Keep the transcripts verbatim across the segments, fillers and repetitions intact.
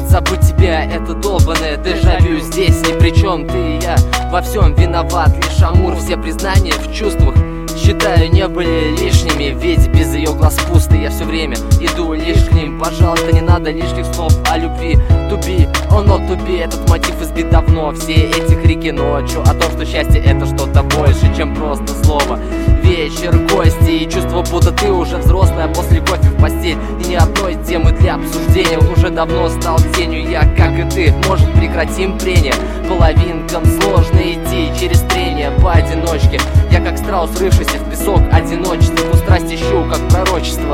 мешает забыть тебя это долбанное дежавю. Здесь ни при чем, ты и я во всем виноват. Лишь амур, все признания в чувствах считаю не были лишними, ведь без ее глаз пусто. Я все время иду лишь к ним. Пожалуйста, не надо лишних слов о любви. Туби, оно туби, этот мотив избит давно. Все эти крики ночью о том, что счастье это что-то больше, чем просто слово. Вечер, гости и чувство, будто ты уже взрослая после кофе в постель. И ни одной темы для обсуждения уже давно стал тенью. Я, как и ты, может прекратим прения. Половинкам сложно идти через трение поодиночке. Я как страус, рывшийся в песок одиночества, ту страсть ищу, как пророчество.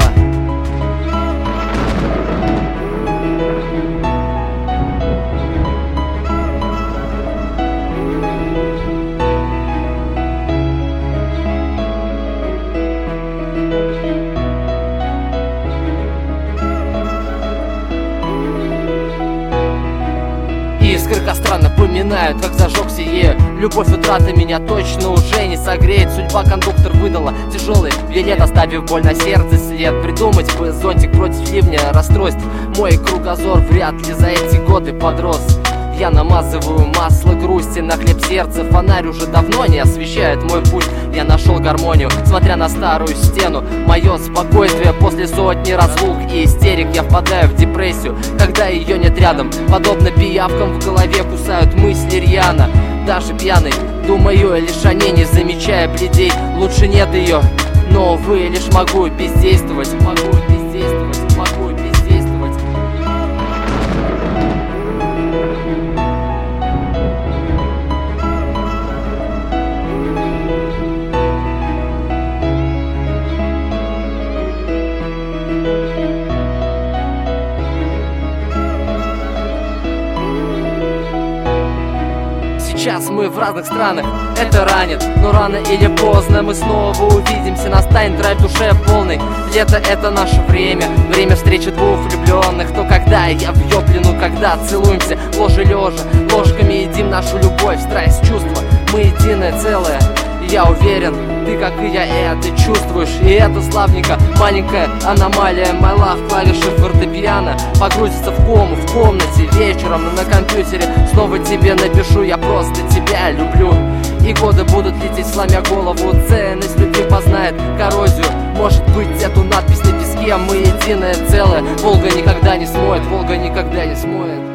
Искры костра напоминают, как зажегся ею. Любовь утраты меня точно уже не согреет. Судьба кондуктор выдала тяжелый билет, оставив боль на сердце след. Придумать бы зонтик против ливня расстройств. Мой кругозор вряд ли за эти годы подрос. Я намазываю масло грусти на хлеб сердца. Фонарь уже давно не освещает мой путь. Я нашел гармонию, смотря на старую стену. Мое спокойствие после сотни разлук и истерик. Я впадаю в депрессию, когда ее нет рядом. Подобно пиявкам в голове кусают мысли рьяно. Даже пьяный, думаю лишь о ней, не замечая бледей. Лучше нет ее, но увы, лишь могу бездействовать. Могу бездействовать, могу бездействовать. Сейчас мы в разных странах, это ранит, но рано или поздно мы снова увидимся. Настанет драйв в душе полный. Лето — это наше время, время встречи двух влюбленных. То когда я в ее плену, когда целуемся ложе лежа, ложками едим нашу любовь, страсть, чувства. Мы единое целое, и я уверен, ты, как и я, это чувствуешь. И это славненько, маленькая аномалия. My love, клавиши фортепиано погрузится в кому в комнате вечером. Но на компьютере снова тебе напишу: я просто тебя люблю. И годы будут лететь, сломя голову. Ценность любви познает коррозию. Может быть, эту надпись на песке мы единое целое. Волга никогда не смоет, Волга никогда не смоет.